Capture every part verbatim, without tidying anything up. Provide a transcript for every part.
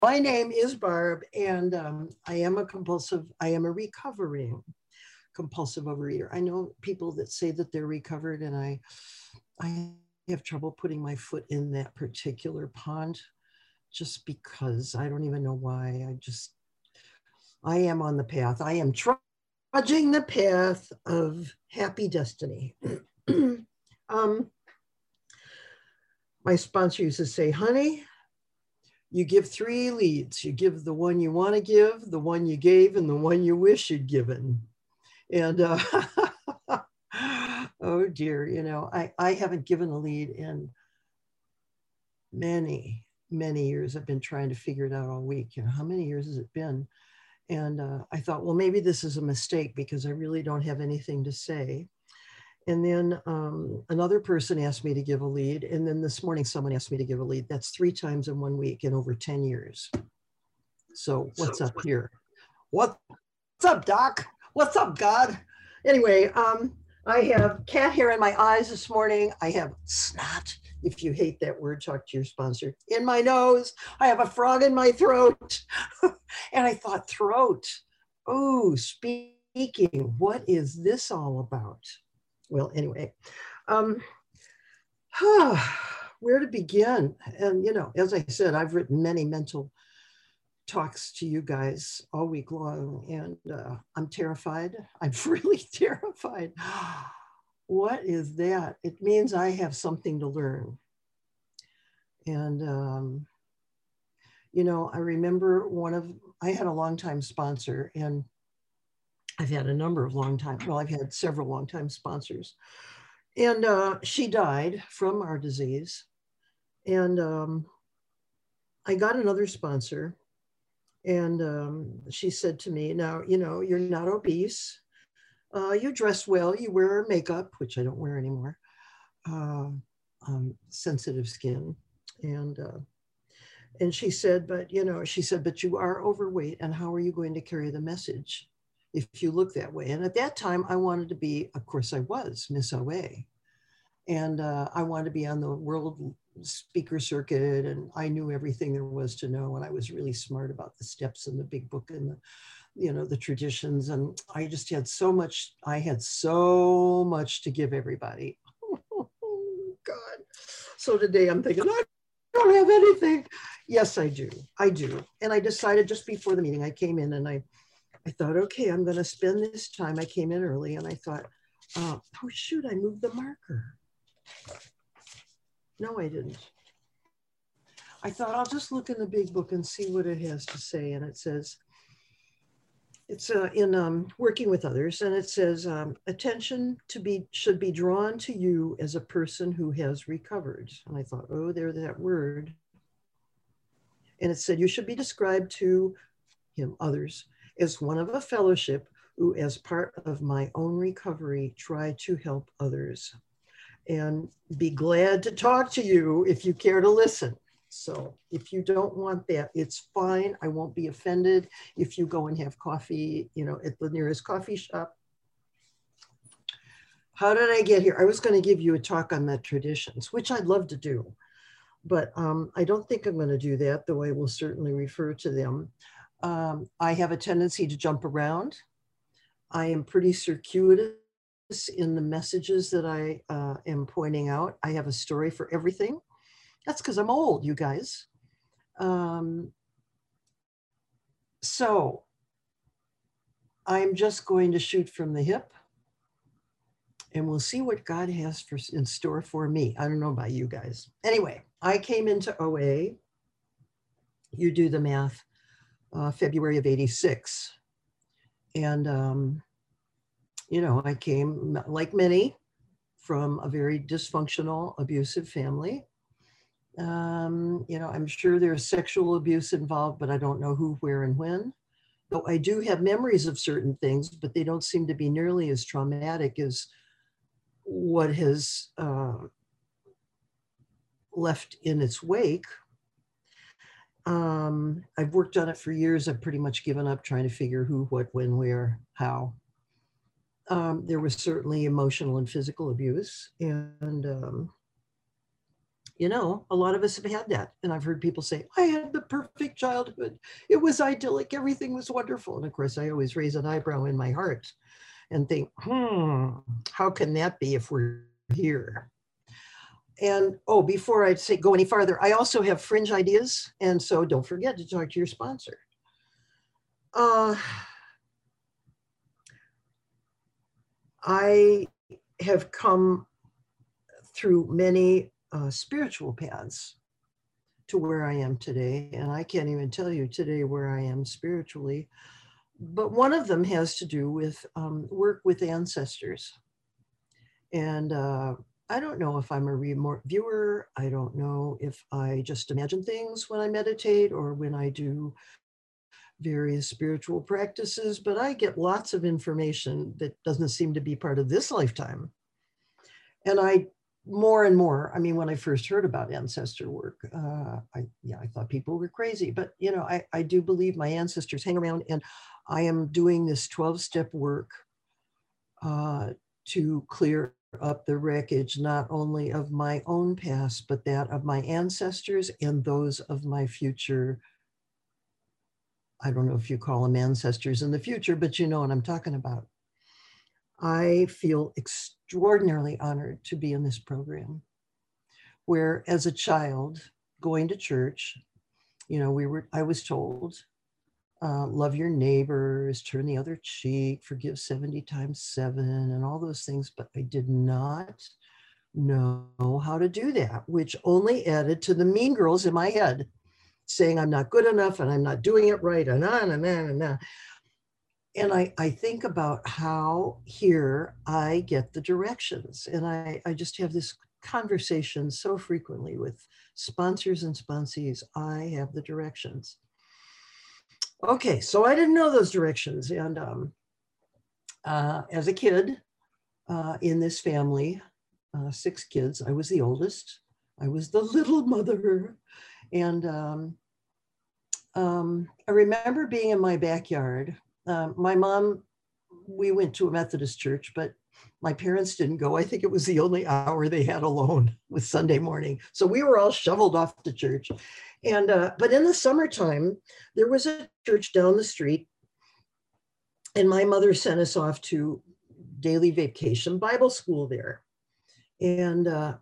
My name is Barb, and um, I am a compulsive, I am a recovering compulsive overeater. I know people that say that they're recovered, and I, I have trouble putting my foot in that particular pond just because I don't even know why. I just, I am on the path. I am trudging the path of happy destiny. um, my sponsor used to say, honey, you give three leads. You give the one you want to give, the one you gave, and the one you wish you'd given. And uh, oh dear, you know, I, I haven't given a lead in many, many years. I've been trying to figure it out all week. You know, how many years has it been? And uh, I thought, well, maybe this is a mistake because I really don't have anything to say. And then um, another person asked me to give a lead. And then this morning, someone asked me to give a lead. That's three times in one week in over ten years. So what's up here? What's up, Doc? What's up, God? Anyway, um, I have cat hair in my eyes this morning. I have snot, if you hate that word, talk to your sponsor, in my nose. I have a frog in my throat. And I thought, throat, oh, speaking, what is this all about? Well, anyway, um, where to begin? And, you know, as I said, I've written many mental talks to you guys all week long, and uh, I'm terrified. I'm really terrified. What is that? It means I have something to learn. And, um, you know, I remember one of, I had a longtime sponsor, and I've had a number of long time, well, I've had several longtime sponsors. And uh, she died from our disease. And um, I got another sponsor. And um, she said to me, now, you know, you're not obese. Uh, you dress well. You wear makeup, which I don't wear anymore. Uh, um, sensitive skin. And uh, and she said, but, you know, she said, but you are overweight. And how are you going to carry the message if you look that way? And at that time, I wanted to be, of course, I was Miss O A. And uh, I wanted to be on the world speaker circuit, and I knew everything there was to know. And I was really smart about the steps in the big book and the, you know, the traditions. And I just had so much, I had so much to give everybody. Oh, God. So today I'm thinking, I don't have anything. Yes, I do. I do. And I decided just before the meeting, I came in and I, I thought, okay, I'm going to spend this time. I came in early and I thought, uh, oh, shoot, I moved the marker. No, I didn't. I thought I'll just look in the big book and see what it has to say. And it says, it's uh, in um, working with others, and it says, um, attention to be should be drawn to you as a person who has recovered. And I thought, oh, there's that word. And it said, you should be described to him, others, as one of a fellowship who, as part of my own recovery, try to help others. And be glad to talk to you if you care to listen. So if you don't want that, it's fine. I won't be offended if you go and have coffee, you know, at the nearest coffee shop. How did I get here? I was going to give you a talk on the traditions, which I'd love to do, but um, I don't think I'm going to do that, though I will certainly refer to them. Um, I have a tendency to jump around. I am pretty circuitous in the messages that I uh, am pointing out. I have a story for everything. That's because I'm old, you guys. Um, so I'm just going to shoot from the hip, and we'll see what God has for, in store for me. I don't know about you guys. Anyway, I came into O A, you do the math, uh, February of eighty-six. And um, you know, I came, like many, from a very dysfunctional, abusive family. Um, you know, I'm sure there's sexual abuse involved, but I don't know who, where, and when. Though I do have memories of certain things, but they don't seem to be nearly as traumatic as what has uh, left in its wake. Um, I've worked on it for years. I've pretty much given up trying to figure who, what, when, where, how. Um, there was certainly emotional and physical abuse. And, um, You know, a lot of us have had that. And I've heard people say, I had the perfect childhood. It was idyllic. Everything was wonderful. And of course, I always raise an eyebrow in my heart and think, hmm, how can that be if we're here? And oh, before I say go any farther, I also have fringe ideas. And so don't forget to talk to your sponsor. Uh, I have come through many uh, spiritual paths to where I am today. And I can't even tell you today where I am spiritually. But one of them has to do with um, work with ancestors. And uh, I don't know if I'm a remote viewer. I don't know if I just imagine things when I meditate or when I do various spiritual practices, but I get lots of information that doesn't seem to be part of this lifetime. And I, more and more, I mean, when I first heard about ancestor work, uh, I, yeah, I thought people were crazy, but you know, I, I do believe my ancestors hang around, and I am doing this twelve step work uh, to clear up the wreckage, not only of my own past, but that of my ancestors and those of my future. I don't know if you call them ancestors in the future, but you know what I'm talking about. I feel extraordinarily honored to be in this program, where as a child going to church, you know, we were, I was told, uh, love your neighbors, turn the other cheek, forgive seventy times seven, and all those things, but I did not know how to do that, which only added to the mean girls in my head saying I'm not good enough and I'm not doing it right, and on and on and on. And I, I think about how here I get the directions. And I, I just have this conversation so frequently with sponsors and sponsees. I have the directions. Okay, so I didn't know those directions. And um, uh, as a kid uh, in this family, uh, six kids, I was the oldest. I was the little mother. And um, um, I remember being in my backyard. Um, my mom, we went to a Methodist church, but my parents didn't go. I think it was the only hour they had alone was Sunday morning. So we were all shoveled off to church. And, uh, but in the summertime, there was a church down the street, and my mother sent us off to daily vacation Bible school there. And uh,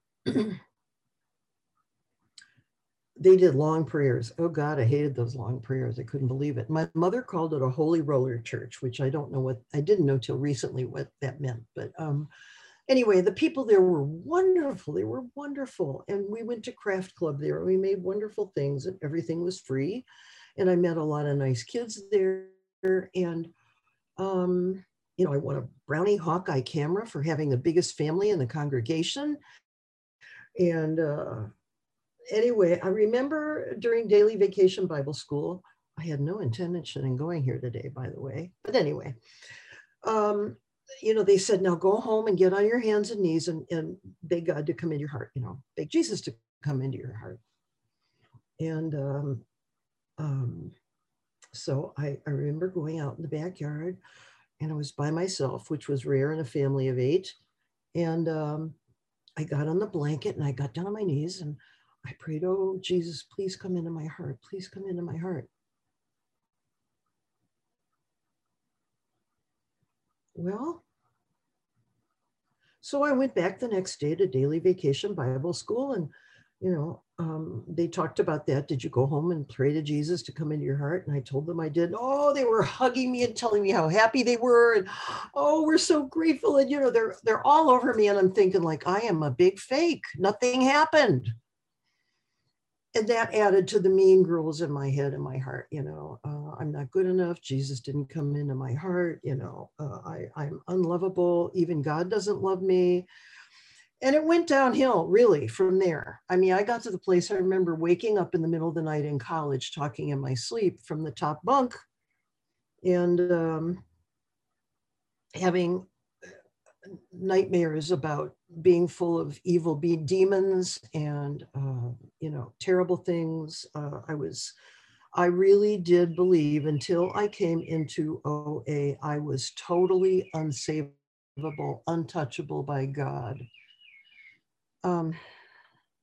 they did long prayers. Oh God, I hated those long prayers. I couldn't believe it. My mother called it a holy roller church, which I don't know what, I didn't know till recently what that meant. But um, anyway, the people there were wonderful. They were wonderful. And we went to craft club there. We made wonderful things, and everything was free. And I met a lot of nice kids there. And, um, you know, I won a Brownie Hawkeye camera for having the biggest family in the congregation. And, uh, anyway, I remember during daily vacation Bible school, I had no intention in going here today, by the way. But anyway, um, you know, they said, now go home and get on your hands and knees and, and beg God to come into your heart, you know, beg Jesus to come into your heart. And um, um, so I, I remember going out in the backyard, and I was by myself, which was rare in a family of eight. And um, I got on the blanket and I got down on my knees and I prayed, oh, Jesus, please come into my heart. Please come into my heart. Well, so I went back the next day to daily vacation Bible school, and, you know, um, they talked about that. Did you go home and pray to Jesus to come into your heart? And I told them I did. Oh, they were hugging me and telling me how happy they were. And, oh, we're so grateful. And, you know, they're, they're all over me. And I'm thinking like, I am a big fake. Nothing happened. And that added to the mean girls in my head and my heart. You know, uh, I'm not good enough. Jesus didn't come into my heart. You know, uh, I, I'm unlovable. Even God doesn't love me. And it went downhill really from there. I mean, I got to the place I remember waking up in the middle of the night in college, talking in my sleep from the top bunk, and um, having nightmares about being full of evil be demons and, uh, you know, terrible things. Uh, I was, I really did believe until I came into O A, I was totally unsavable, untouchable by God. Um,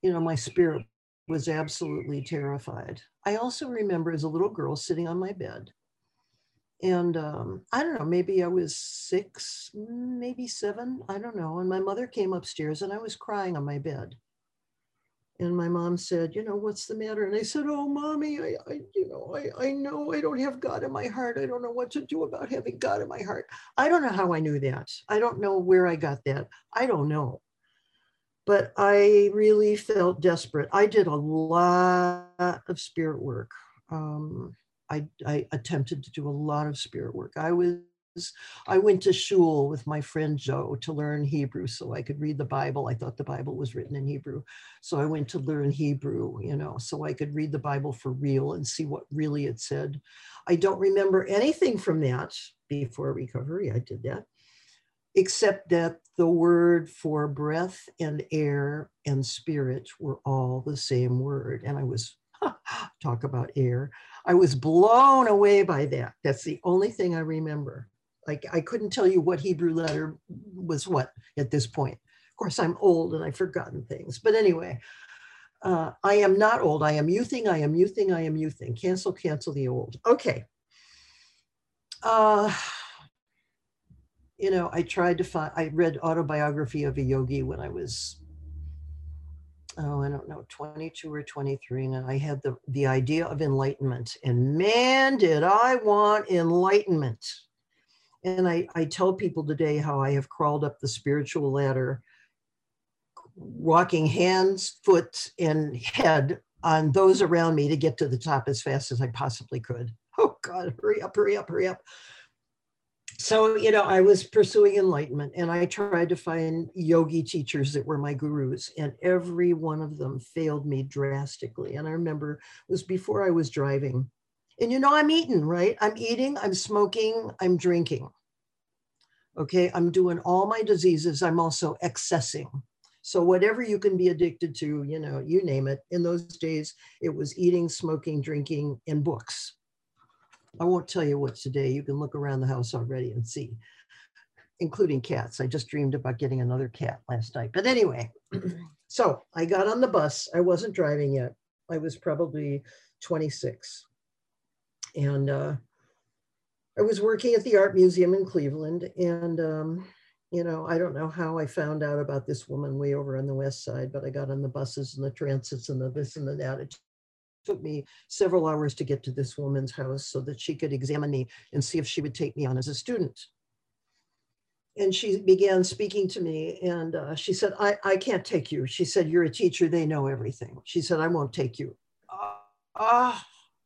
you know, my spirit was absolutely terrified. I also remember as a little girl sitting on my bed. And um, I don't know, maybe I was six, maybe seven, I don't know. And my mother came upstairs and I was crying on my bed. And my mom said, you know, what's the matter? And I said, oh, mommy, I, I you know, I, I know I don't have God in my heart. I don't know what to do about having God in my heart. I don't know how I knew that. I don't know where I got that. I don't know. But I really felt desperate. I did a lot of spirit work. Um, I, I attempted to do a lot of spirit work. I was, I went to shul with my friend Joe to learn Hebrew so I could read the Bible. I thought the Bible was written in Hebrew. So I went to learn Hebrew, you know, so I could read the Bible for real and see what really it said. I don't remember anything from that before recovery. I did that, except that the word for breath and air and spirit were all the same word. And I was, talk about air, I was blown away by that. That's the only thing I remember. Like, I couldn't tell you what Hebrew letter was what at this point. Of course, I'm old and I've forgotten things. But anyway, uh, I am not old. I am youthing, I am youthing, I am youthing. Cancel, cancel the old. Okay. Uh, you know, I tried to find, I read Autobiography of a Yogi when I was, oh, I don't know, twenty-two or twenty-three. And I had the, the idea of enlightenment. And man, did I want enlightenment. And I, I tell people today how I have crawled up the spiritual ladder, walking hands, foot, and head on those around me to get to the top as fast as I possibly could. Oh God, hurry up, hurry up, hurry up. So, you know, I was pursuing enlightenment and I tried to find yogi teachers that were my gurus, and every one of them failed me drastically. And I remember it was before I was driving. And you know, I'm eating, right? I'm eating, I'm smoking, I'm drinking. Okay, I'm doing all my diseases. I'm also accessing. So whatever you can be addicted to, you know, you name it. In those days, it was eating, smoking, drinking, and books. I won't tell you what today. You can look around the house already and see, including cats. I just dreamed about getting another cat last night. But anyway, so I got on the bus. I wasn't driving yet. I was probably twenty-six. And uh, I was working at the Art Museum in Cleveland. And, um, you know, I don't know how I found out about this woman way over on the west side, but I got on the buses and the transits and the this and the that. It took me several hours to get to this woman's house so that she could examine me and see if she would take me on as a student. And she began speaking to me, and uh, she said, I, I can't take you. She said, you're a teacher, they know everything. She said, I won't take you. Ah, uh, uh,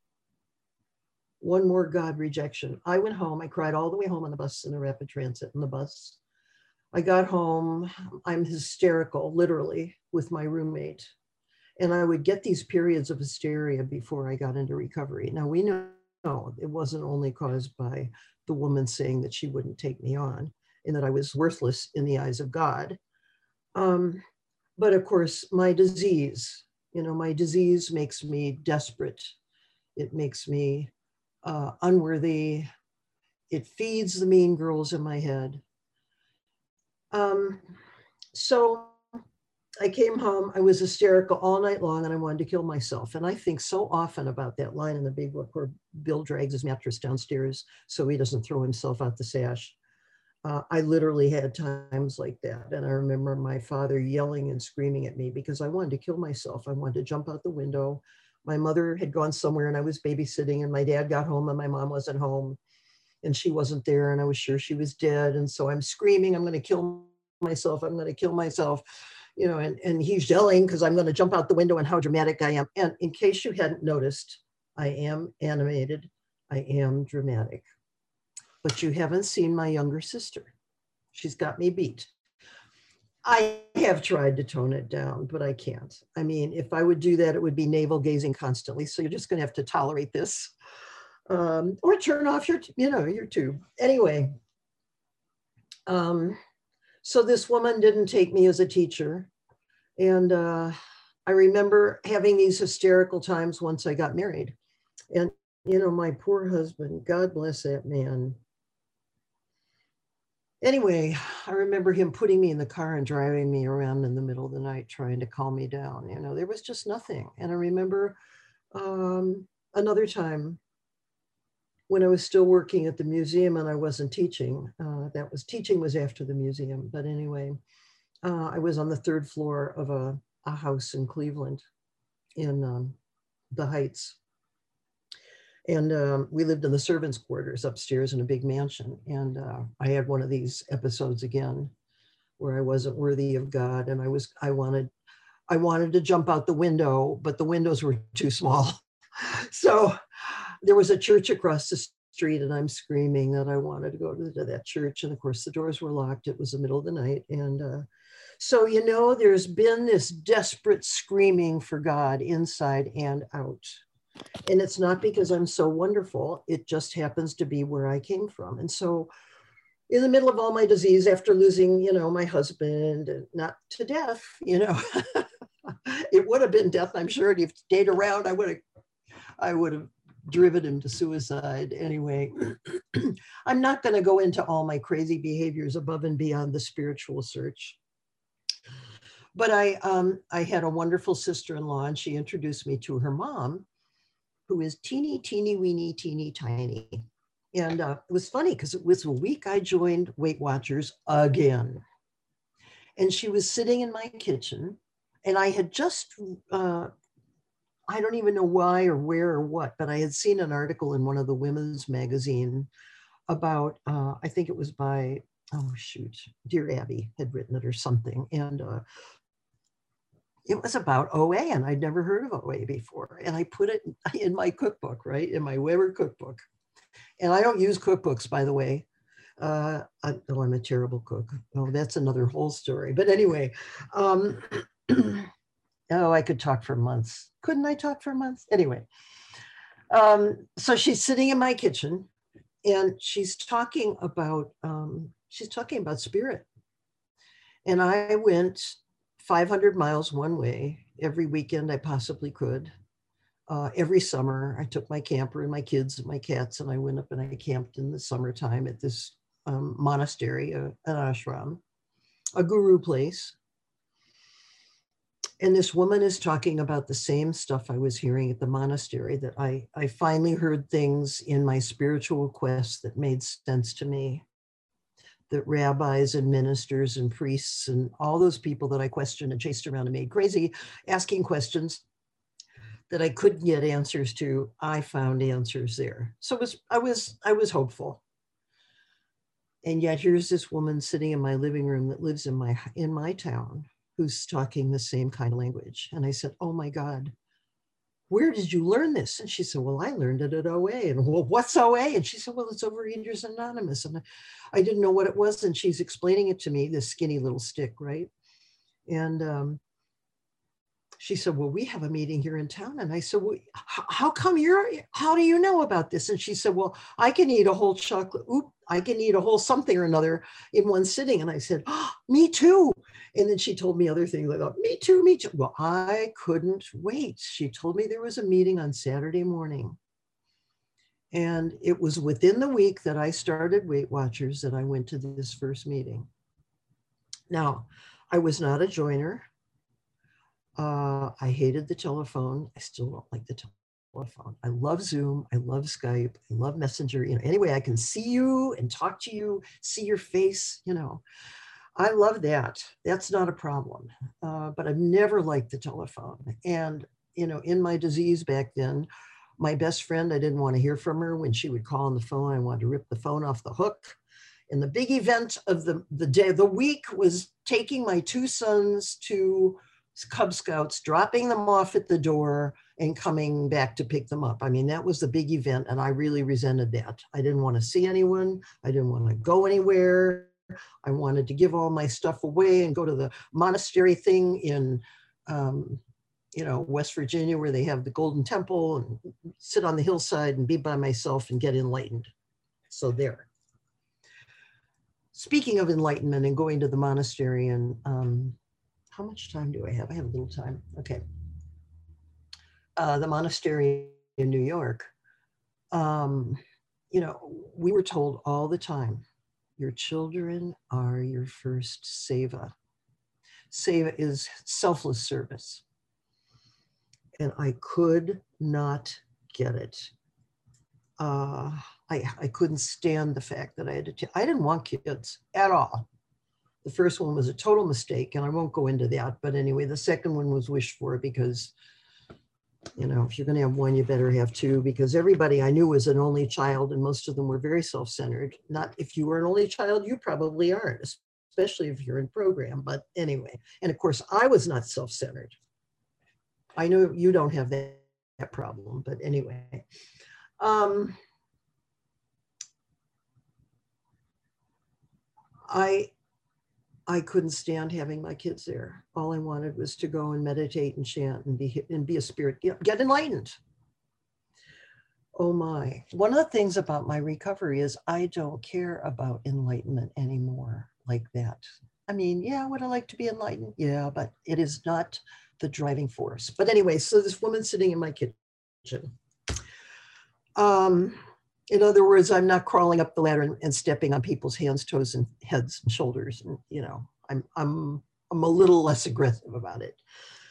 one more God rejection. I went home, I cried all the way home on the bus, in the rapid transit in the bus. I got home, I'm hysterical, literally, with my roommate. And I would get these periods of hysteria before I got into recovery. Now we know it wasn't only caused by the woman saying that she wouldn't take me on and that I was worthless in the eyes of God. Um, but of course, my disease, you know, my disease makes me desperate. It makes me uh, unworthy. It feeds the mean girls in my head. Um, so I came home, I was hysterical all night long and I wanted to kill myself. And I think so often about that line in the big book where Bill drags his mattress downstairs so he doesn't throw himself out the sash. Uh, I literally had times like that. And I remember my father yelling and screaming at me because I wanted to kill myself. I wanted to jump out the window. My mother had gone somewhere and I was babysitting, and my dad got home and my mom wasn't home and she wasn't there and I was sure she was dead. And so I'm screaming, I'm going to kill myself. I'm going to kill myself. You know, and, and he's yelling because I'm going to jump out the window and how dramatic I am. And in case you hadn't noticed, I am animated. I am dramatic. But you haven't seen my younger sister. She's got me beat. I have tried to tone it down, but I can't. I mean, if I would do that, it would be navel gazing constantly. So you're just going to have to tolerate this, um, or turn off your, you know, your tube. Anyway, um, so this woman didn't take me as a teacher. And uh, I remember having these hysterical times once I got married. And, you know, my poor husband, God bless that man. Anyway, I remember him putting me in the car and driving me around in the middle of the night, trying to calm me down. You know, there was just nothing. And I remember um, another time when I was still working at the museum and I wasn't teaching. Uh, that was teaching was after the museum. But anyway, uh, I was on the third floor of a, a house in Cleveland in um, the Heights. And um, we lived in the servants' quarters upstairs in a big mansion. And uh, I had one of these episodes again where I wasn't worthy of God. And I was, I wanted, I wanted to jump out the window, but the windows were too small. So there was a church across the street and I'm screaming that I wanted to go to, to that church. And of course the doors were locked. It was the middle of the night. And uh, so, you know, there's been this desperate screaming for God inside and out. And it's not because I'm so wonderful. It just happens to be where I came from. And so in the middle of all my disease, after losing, you know, my husband, not to death, you know, it would have been death, I'm sure. If he stayed around, I would have, I would have driven him to suicide. Anyway, I'm not going to go into all my crazy behaviors above and beyond the spiritual search. But I, um, I had a wonderful sister-in-law, and she introduced me to her mom, who is teeny, teeny, weeny, teeny, tiny. And uh, it was funny because it was a week I joined Weight Watchers again. And she was sitting in my kitchen, and I had just, uh, I don't even know why or where or what, but I had seen an article in one of the women's magazine about, uh, I think it was by, oh shoot, Dear Abby had written it or something. And uh, it was about O A, and I'd never heard of O A before. And I put it in my cookbook, right? In my Weber cookbook. And I don't use cookbooks, by the way. Uh, I, oh, I'm a terrible cook. Oh, that's another whole story. But anyway, um, oh, I could talk for months. Couldn't I talk for months? Anyway, um, so she's sitting in my kitchen and she's talking about, um, she's talking about spirit. And I went five hundred miles one way every weekend I possibly could. Uh, every summer, I took my camper and my kids and my cats, and I went up and I camped in the summertime at this um, monastery, uh, an ashram, a guru place. And this woman is talking about the same stuff I was hearing at the monastery, that I, I finally heard things in my spiritual quest that made sense to me, that rabbis and ministers and priests and all those people that I questioned and chased around and made crazy, asking questions that I couldn't get answers to, I found answers there. So it was, I was, I was hopeful. And yet here's this woman sitting in my living room that lives in my, in my town, who's talking the same kind of language. And I said, oh my God, where did you learn this? And she said, well, I learned it at O A. And well, what's O A? And she said, well, it's Overeaters Anonymous. And I didn't know what it was. And she's explaining it to me, this skinny little stick, right? And um, she said, well, we have a meeting here in town. And I said, well, how come you're, how do you know about this? And she said, well, I can eat a whole chocolate, oop, I can eat a whole something or another in one sitting. And I said, oh, me too. And then she told me other things like, oh, me too, me too. Well, I couldn't wait. She told me there was a meeting on Saturday morning. And it was within the week that I started Weight Watchers that I went to this first meeting. Now, I was not a joiner. Uh, I hated the telephone. I still don't like the telephone. I love Zoom. I love Skype. I love Messenger. You know, anyway, I can see you and talk to you, see your face, you know. I love that. That's not a problem. Uh, but I've never liked the telephone. And, you know, in my disease back then, my best friend, I didn't want to hear from her when she would call on the phone. I wanted to rip the phone off the hook. And the big event of the, the day, the week was taking my two sons to Cub Scouts, dropping them off at the door and coming back to pick them up. I mean, that was the big event. And I really resented that. I didn't want to see anyone. I didn't want to go anywhere. I wanted to give all my stuff away and go to the monastery thing in, um, you know, West Virginia, where they have the Golden Temple, and sit on the hillside and be by myself and get enlightened. So there. Speaking of enlightenment and going to the monastery, and um, how much time do I have? I have a little time. Okay. Uh, the monastery in New York, um, you know, we were told all the time, Your children are your first seva. Seva is selfless service. And I could not get it. Uh, I, I couldn't stand the fact that I had to, t- I didn't want kids at all. The first one was a total mistake, and I won't go into that. But anyway, the second one was wished for because, you know, if you're going to have one, you better have two, because everybody I knew was an only child, and most of them were very self-centered. Not if you were an only child, you probably aren't, especially if you're in program. But anyway, and of course, I was not self-centered. I know you don't have that, that problem, but anyway. Um, I I couldn't stand having my kids there. All I wanted was to go and meditate and chant and be and be a spirit, get enlightened. Oh my. One of the things about my recovery is I don't care about enlightenment anymore like that. I mean, yeah, would I like to be enlightened? Yeah, but it is not the driving force. But anyway, so this woman sitting in my kitchen. Um, in other words, I'm not crawling up the ladder and, and stepping on people's hands, toes, and heads and shoulders. And, you know, I'm, I'm, I'm a little less aggressive about it.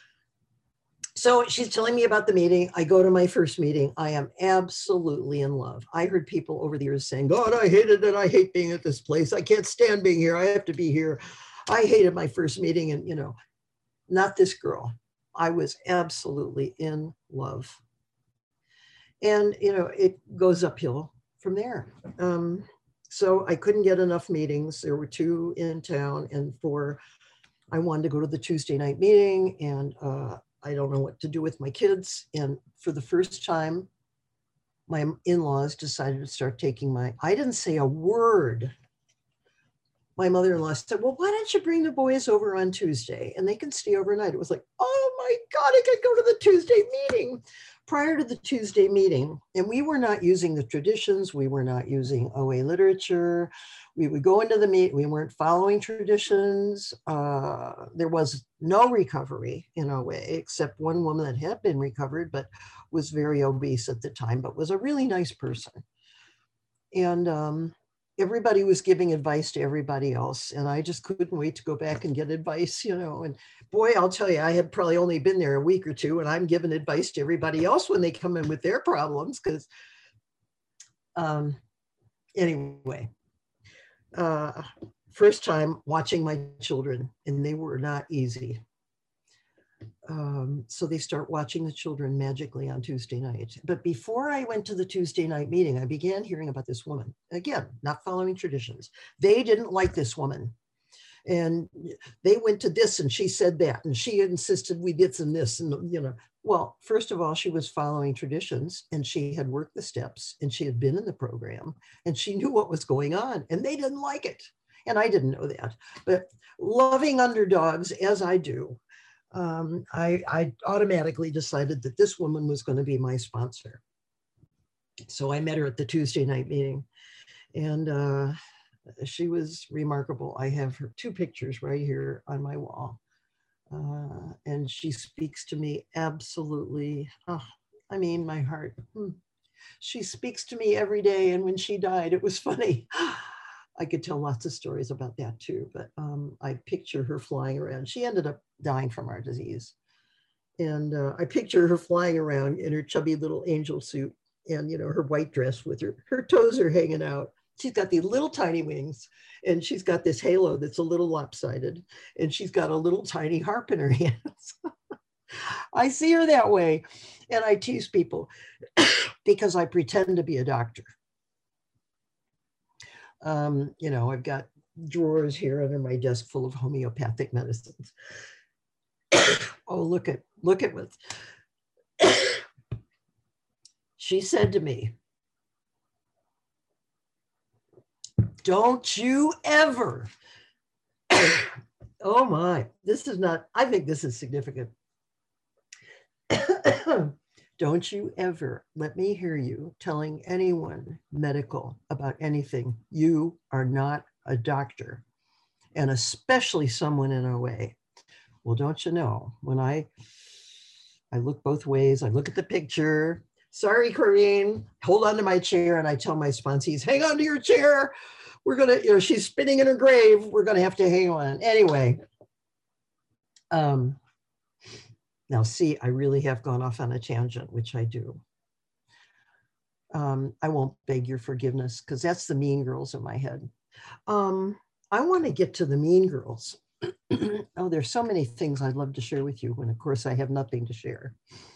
So she's telling me about the meeting. I go to my first meeting. I am absolutely in love. I heard people over the years saying, God, I hated it. I hate being at this place. I can't stand being here. I have to be here. I hated my first meeting. And, you know, not this girl. I was absolutely in love. And, you know, it goes uphill from there. Um, so I couldn't get enough meetings. There were two in town, and for, I wanted to go to the Tuesday night meeting, and uh, I don't know what to do with my kids. And for the first time, my in-laws decided to start taking my, I didn't say a word. My mother-in-law said, well, why don't you bring the boys over on Tuesday and they can stay overnight? It was like, oh my God, I could go to the Tuesday meeting. Prior to the Tuesday meeting, and we were not using the traditions, we were not using O A literature. We would go into the meet, we weren't following traditions. Uh, there was no recovery in O A, except one woman that had been recovered, but was very obese at the time, but was a really nice person. And um, everybody was giving advice to everybody else. And I just couldn't wait to go back and get advice, you know. And boy, I'll tell you, I had probably only been there a week or two, and I'm giving advice to everybody else when they come in with their problems. Because um, anyway, uh, first time watching my children, and they were not easy. Um, so they start watching the children magically on Tuesday night. But before I went to the Tuesday night meeting, I began hearing about this woman. Again, not following traditions. They didn't like this woman. And they went to this and she said that, and she insisted we did some this, and, you know, well, first of all, she was following traditions, and she had worked the steps, and she had been in the program, and she knew what was going on, and they didn't like it. And I didn't know that, but loving underdogs as I do, um, I, I automatically decided that this woman was going to be my sponsor. So I met her at the Tuesday night meeting, and uh, she was remarkable. I have her two pictures right here on my wall. Uh, and she speaks to me absolutely, oh, I mean, my heart. Hmm. She speaks to me every day. And when she died, it was funny. I could tell lots of stories about that too, but um, I picture her flying around. She ended up dying from our disease. And uh, I picture her flying around in her chubby little angel suit and, you know, her white dress with her, her toes are hanging out. She's got these little tiny wings, and she's got this halo that's a little lopsided, and she's got a little tiny harp in her hands. I see her that way, and I tease people because I pretend to be a doctor. Um, you know, I've got drawers here under my desk full of homeopathic medicines. Oh, look at, look at what. She said to me, don't you ever, oh my, this is not, I think this is significant. Don't you ever let me hear you telling anyone medical about anything. You are not a doctor, and especially someone in O A. Well, don't you know, when I, I look both ways, I look at the picture, sorry, Corinne, hold on to my chair, and I tell my sponsees, hang on to your chair. we're going to, you know, she's spinning in her grave. We're going to have to hang on. Anyway. Um, now, see, I really have gone off on a tangent, which I do. Um, I won't beg your forgiveness because that's the Mean Girls in my head. Um, I want to get to the Mean Girls. Oh, there's so many things I'd love to share with you when, of course, I have nothing to share.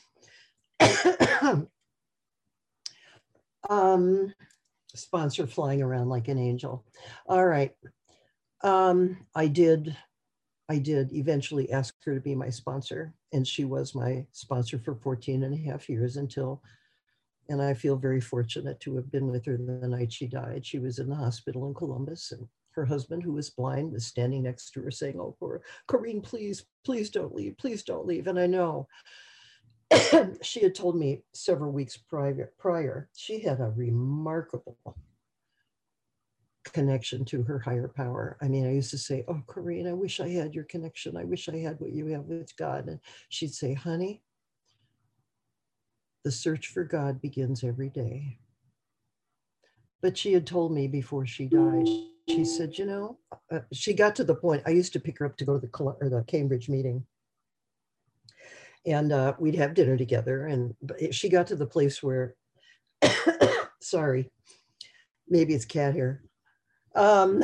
um, sponsor flying around like an angel. All right. Um, I did, I did eventually ask her to be my sponsor, and she was my sponsor for fourteen and a half years until, and I feel very fortunate to have been with her the night she died. She was in the hospital in Columbus, and her husband, who was blind, was standing next to her saying, "Oh, poor Corrine, please, please don't leave, please don't leave." And I know she had told me several weeks prior, prior, she had a remarkable connection to her higher power. I mean, I used to say, "Oh, Corrine, I wish I had your connection. I wish I had what you have with God." And she'd say, "Honey, the search for God begins every day." But she had told me before she died, she said, you know, uh, she got to the point, I used to pick her up to go to the, or the Cambridge meeting. And uh, we'd have dinner together. And she got to the place where, sorry, maybe it's cat hair. Um,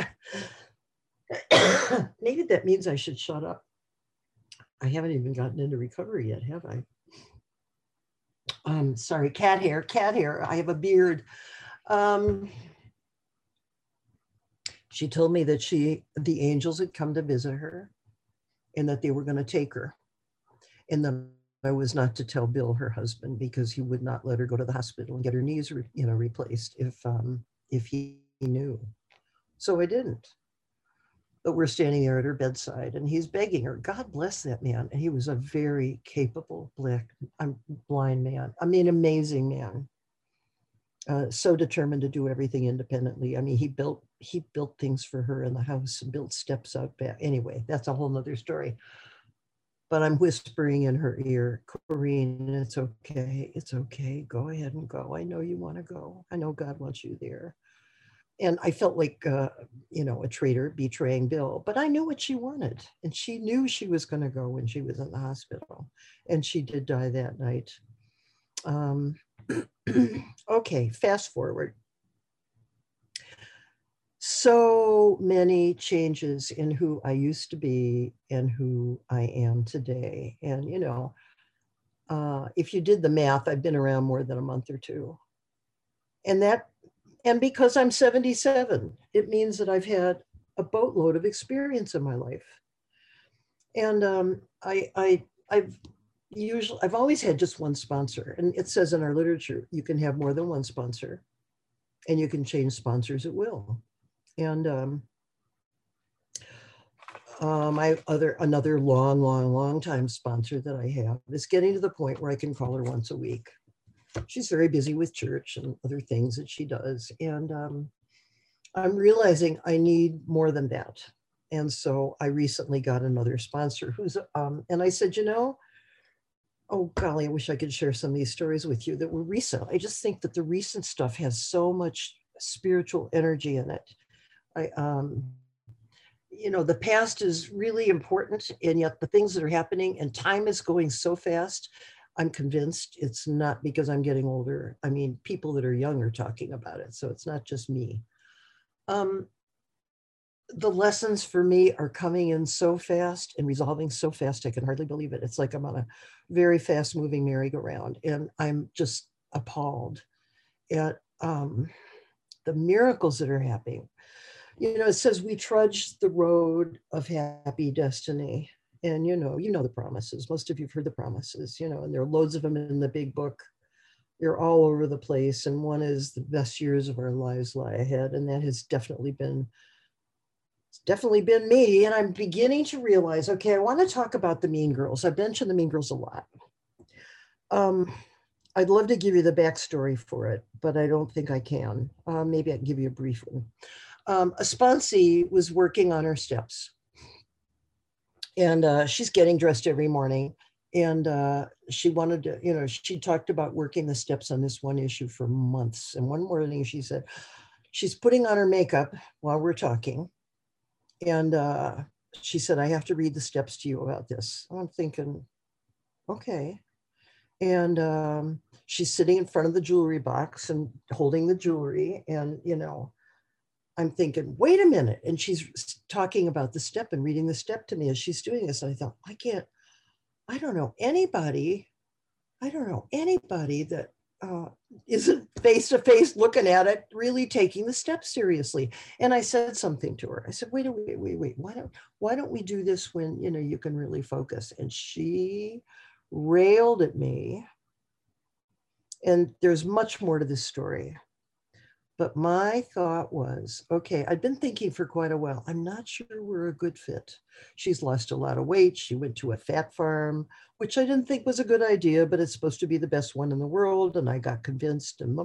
maybe that means I should shut up. I haven't even gotten into recovery yet, have I? Um, sorry, cat hair, cat hair. I have a beard. Um, she told me that she, the angels had come to visit her and that they were going to take her. And then I was not to tell Bill, her husband, because he would not let her go to the hospital and get her knees, re, you know, replaced if, um, if he, he knew. So I didn't. But we're standing there at her bedside and he's begging her. God bless that man. And he was a very capable black, um, blind man. I mean, amazing man. Uh, so determined to do everything independently. I mean, he built he built things for her in the house and built steps out back. Anyway, that's a whole nother story. But I'm whispering in her ear, Corrine, it's okay. It's okay. Go ahead and go. I know you want to go. I know God wants you there. And I felt like, uh, you know, a traitor betraying Bill, but I knew what she wanted. And she knew she was going to go when she was in the hospital. And she did die that night. Um, okay, fast forward. So many changes in who I used to be and who I am today. And, you know, uh, if you did the math, I've been around more than a month or two. And that, and because I'm seventy-seven, it means that I've had a boatload of experience in my life. And um, I, I, I've usually, I've always had just one sponsor. And it says in our literature, you can have more than one sponsor and you can change sponsors at will. And um, uh, my other, another long, long, long time sponsor that I have is getting to the point where I can call her once a week. She's very busy with church and other things that she does. And um, I'm realizing I need more than that. And so I recently got another sponsor who's, um, and I said, you know, oh golly, I wish I could share some of these stories with you that were recent. I just think that the recent stuff has so much spiritual energy in it. I, um, you know, the past is really important, and yet the things that are happening and time is going so fast. I'm convinced it's not because I'm getting older. I mean, people that are young are talking about it, so it's not just me. Um, the lessons for me are coming in so fast and resolving so fast, I can hardly believe it. It's like I'm on a very fast moving merry-go-round, and I'm just appalled at um, the miracles that are happening. You know, it says we trudge the road of happy destiny. And, you know, you know the promises. Most of you have heard the promises, you know, and there are loads of them in the big book. They're all over the place. And one is the best years of our lives lie ahead. And that has definitely been, it's definitely been me. And I'm beginning to realize, okay, I want to talk about the Mean Girls. I've mentioned the Mean Girls a lot. Um, I'd love to give you the backstory for it, but I don't think I can. Uh, maybe I can give you a brief one. Um, a sponsee was working on her steps. And uh, she's getting dressed every morning. And uh, she wanted to, you know, she talked about working the steps on this one issue for months. And one morning she said, she's putting on her makeup while we're talking. And uh, she said, I have to read the steps to you about this. I'm thinking, okay. And um, she's sitting in front of the jewelry box and holding the jewelry. And, you know, I'm thinking, wait a minute. And she's talking about the step and reading the step to me as she's doing this. And I thought, I can't, I don't know anybody, I don't know anybody that uh, isn't face to face looking at it, really taking the steps seriously. And I said something to her. I said, wait, wait, wait, wait. Why don't, why don't we do this when, you know, you can really focus? And she railed at me. And there's much more to this story. But my thought was, okay, I'd been thinking for quite a while, I'm not sure we're a good fit. She's lost a lot of weight. She went to a fat farm, which I didn't think was a good idea, but it's supposed to be the best one in the world. And I got convinced. And,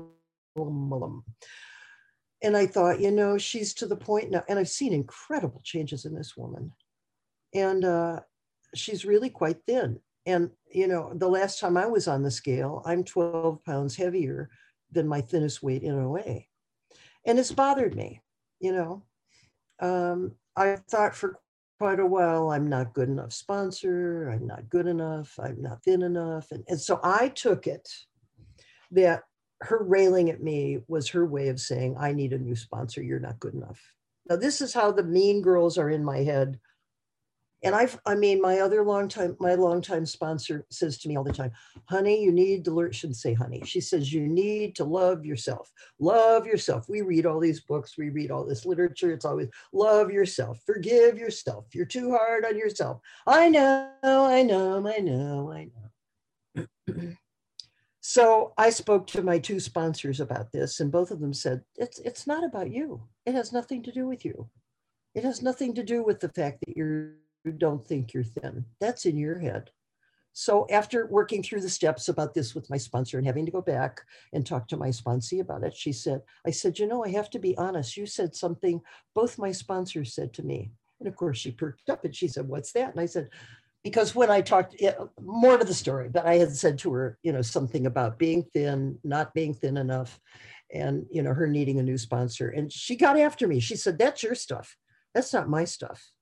and I thought, you know, she's to the point now, and I've seen incredible changes in this woman. And uh, she's really quite thin. And, you know, the last time I was on the scale, I'm twelve pounds heavier than my thinnest weight in O A. And it's bothered me, you know. Um, I thought for quite a while, I'm not good enough sponsor, I'm not good enough, I'm not thin enough. And, and so I took it that her railing at me was her way of saying, I need a new sponsor, you're not good enough. Now, this is how the mean girls are in my head. And I've, I mean, my other long time, my longtime sponsor says to me all the time, honey, you need to learn, shouldn't say honey. She says, you need to love yourself. Love yourself. We read all these books. We read all this literature. It's always love yourself. Forgive yourself. You're too hard on yourself. I know, I know, I know, I know. So I spoke to my two sponsors about this, and both of them said, it's, it's not about you. It has nothing to do with you. It has nothing to do with the fact that you're you don't think you're thin. That's in your head. So after working through the steps about this with my sponsor and having to go back and talk to my sponsee about it, she said, I said, you know, I have to be honest. You said something both my sponsors said to me. And of course she perked up and she said, what's that? And I said, because when I talked, more to the story, but I had said to her, you know, something about being thin, not being thin enough, and, you know, her needing a new sponsor. And she got after me. She said, that's your stuff. That's not my stuff.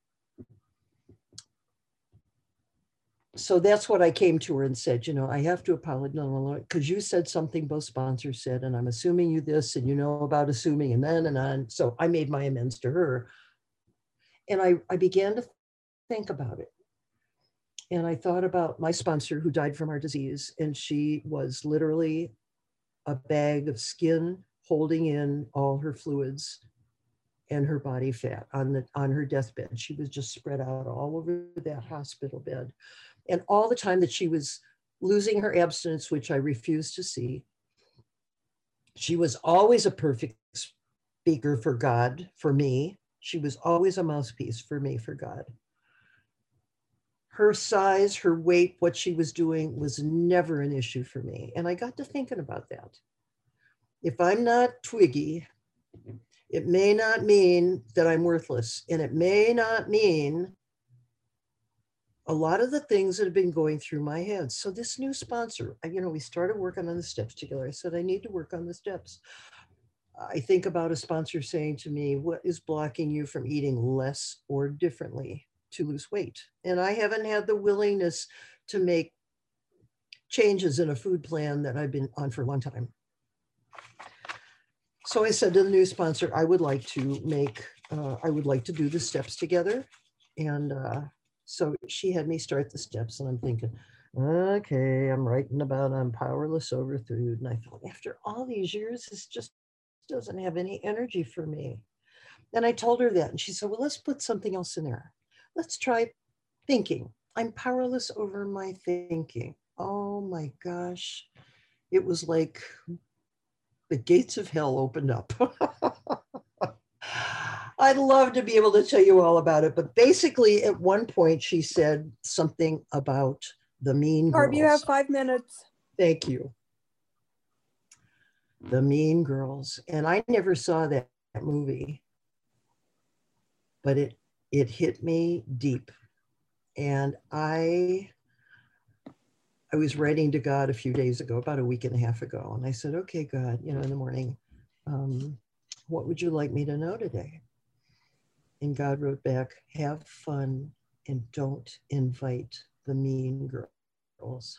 So that's what I came to her and said, you know, I have to apologize because you said something both sponsors said, and I'm assuming you this, and you know about assuming, and then and on. So I made my amends to her. And I, I began to think about it. And I thought about my sponsor who died from our disease, and she was literally a bag of skin holding in all her fluids and her body fat on the on her deathbed. She was just spread out all over that hospital bed. And all the time that she was losing her abstinence, which I refused to see, she was always a perfect speaker for God, for me. She was always a mouthpiece for me, for God. Her size, her weight, what she was doing was never an issue for me. And I got to thinking about that. If I'm not Twiggy, it may not mean that I'm worthless. And it may not mean a lot of the things that have been going through my head. So this new sponsor, you know, we started working on the steps together. I said, I need to work on the steps. I think about a sponsor saying to me, what is blocking you from eating less or differently to lose weight? And I haven't had the willingness to make changes in a food plan that I've been on for a long time. So I said to the new sponsor, I would like to make, uh, I would like to do the steps together. And uh, so she had me start the steps, and I'm thinking, okay, I'm writing about I'm powerless over food. And I thought, after all these years, this just doesn't have any energy for me. And I told her that, and she said, well, let's put something else in there. Let's try thinking. I'm powerless over my thinking. Oh my gosh. It was like the gates of hell opened up. I'd love to be able to tell you all about it, but basically at one point she said something about the Mean Girls. Barb, you have five minutes. Thank you. The Mean Girls. And I never saw that movie, but it, it hit me deep. And I, I was writing to God a few days ago, about a week and a half ago. And I said, okay, God, you know, in the morning, Um, what would you like me to know today? And God wrote back, have fun and don't invite the mean girls.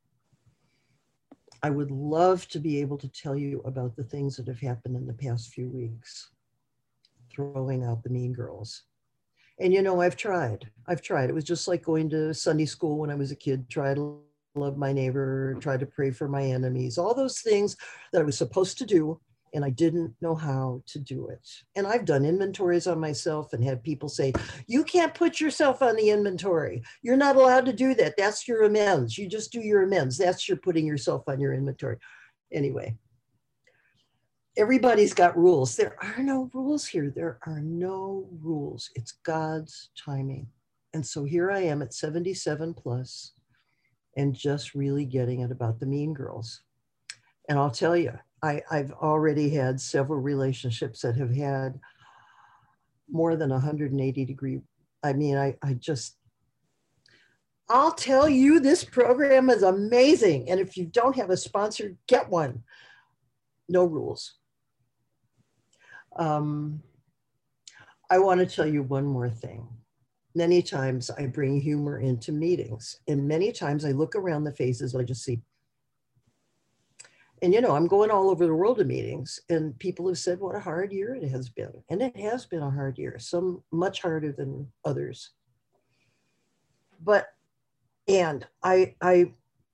I would love to be able to tell you about the things that have happened in the past few weeks, throwing out the mean girls. And you know, I've tried. I've tried. It was just like going to Sunday school when I was a kid, try to love my neighbor, try to pray for my enemies, all those things that I was supposed to do, and I didn't know how to do it. And I've done inventories on myself and had people say, you can't put yourself on the inventory. You're not allowed to do that. That's your amends. You just do your amends. That's your putting yourself on your inventory. Anyway, everybody's got rules. There are no rules here. There are no rules. It's God's timing. And so here I am at seventy-seven plus and just really getting it about the mean girls. And I'll tell you, I, I've already had several relationships that have had more than one hundred eighty degree. I mean, I, I just, I'll tell you, this program is amazing. And if you don't have a sponsor, get one. No rules. Um, I want to tell you one more thing. Many times I bring humor into meetings, and many times I look around the faces and I just see, and you know, I'm going all over the world to meetings, and people have said what a hard year it has been. And it has been a hard year, some much harder than others. But, and I, I,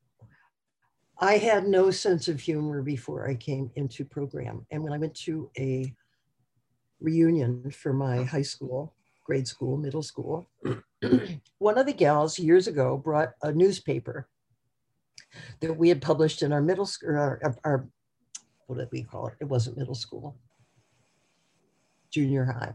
I had no sense of humor before I came into program. And when I went to a reunion for my high school, grade school, middle school, one of the gals years ago brought a newspaper that we had published in our middle school, our, our, what did we call it? It wasn't middle school, junior high.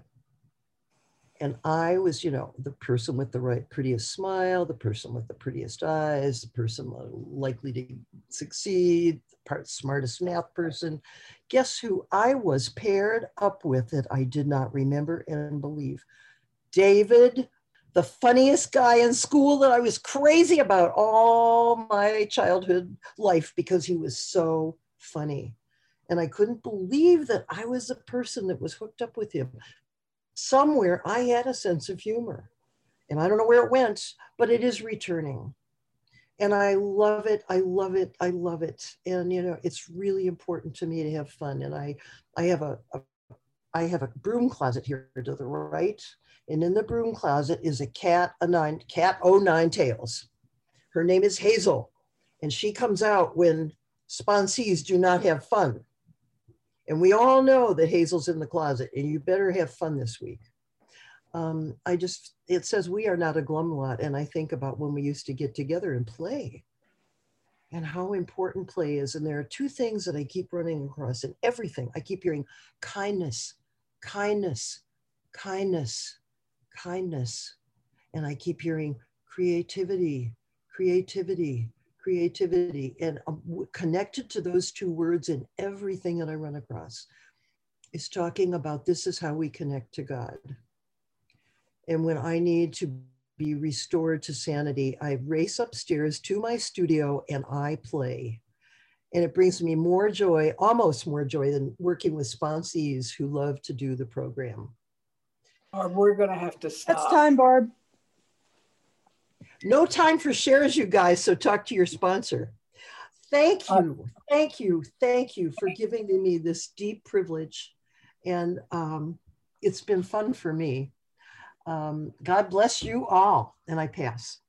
And I was, you know, the person with the right, prettiest smile, the person with the prettiest eyes, the person likely to succeed, the part, smartest math person. Guess who I was paired up with that I did not remember and believe? David, the funniest guy in school that I was crazy about all my childhood life because he was so funny. And I couldn't believe that I was the person that was hooked up with him. Somewhere I had a sense of humor, and I don't know where it went, but it is returning. And I love it. I love it. I love it. And, you know, it's really important to me to have fun. And I, I have a, a I have a broom closet here to the right. And in the broom closet is a cat, a nine, cat, oh, nine tails. Her name is Hazel. And she comes out when sponsees do not have fun. And we all know that Hazel's in the closet, and you better have fun this week. Um, I just, it says we are not a glum lot. And I think about when we used to get together and play and how important play is. And there are two things that I keep running across in everything. I keep hearing kindness, kindness, kindness, kindness. And I keep hearing creativity, creativity, creativity. And um, connected to those two words in everything that I run across is talking about this is how we connect to God. And when I need to be restored to sanity, I race upstairs to my studio and I play. And it brings me more joy, almost more joy than working with sponsees who love to do the program. Barb, we're going to have to stop. That's time, Barb. No time for shares, you guys, so talk to your sponsor. Thank you, thank you, thank you for giving me this deep privilege. And um, it's been fun for me. Um, God bless you all, and I pass.